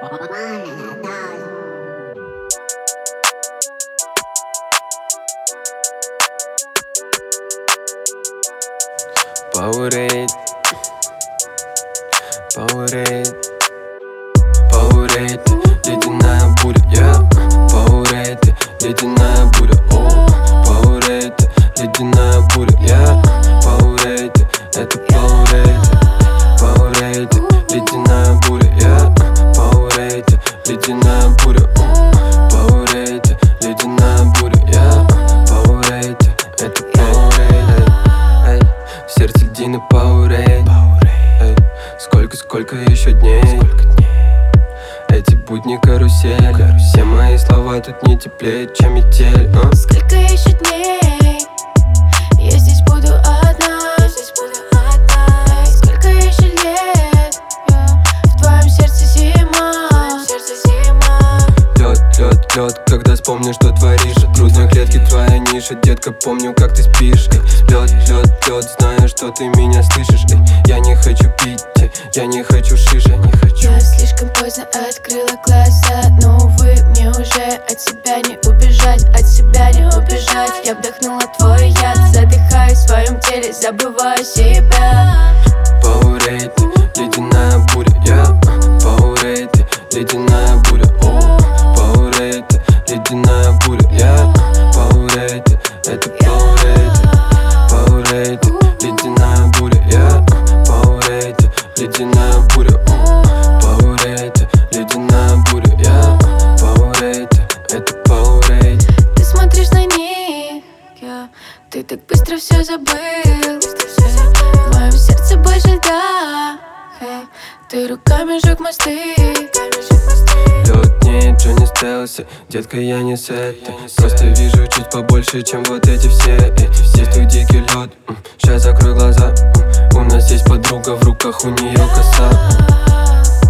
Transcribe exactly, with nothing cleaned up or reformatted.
Powerade, Powerade, Powerade, ледяная буря, я Powerade, ледяная буря, о, Powerade, ледяная буря, я Powerade, это Powerade, Powerade, ледяная буря, я Powerade, ледяная буря, о, Powerade, ледяная буря, я Powerade, это Powerade, эй, в сердце льдины Powerade, эй, сколько, сколько еще дней, эти будни карусель, все мои слова тут не теплее, чем метель, а? Сколько еще дней я здесь буду одна, здесь буду одна. Сколько еще лет в твоем сердце зима, в сердце зима. Лед, лед, лед, когда вспомню, что творишь. В грудной клетке твоя ниша, детка, помню, как ты спишь. Лед, лед, лед, знаю, что ты меня слышишь. Эй, я не хочу пить, я не хочу шиши, не хочу. Я слишком поздно открыла глаза, но, увы, мне уже от себя не убежать, от себя не убежать. Я вдохнула твой яд, задыхаюсь в своем теле, забываю себя. Powerade, ледяная буря, я Powerade, ледяная буря, о, Powerade, ледяная буря, я Powerade, это Powerade, Powerade, ледяная буря, я Powerade, ледяная буря, о, Powerade, ледяная буря, я Powerade, это Powerade. Ты смотришь на них, я, ты так быстро все забыл. В моем сердце больше льда, э, ты руками жег мосты. Лед, не Джонни Стелси, детка, я не с этой. Просто вижу чуть побольше, чем вот эти все. Здесь тут дикий лед, сейчас закрой глаза. У нас есть подруга, в руках у нее коса.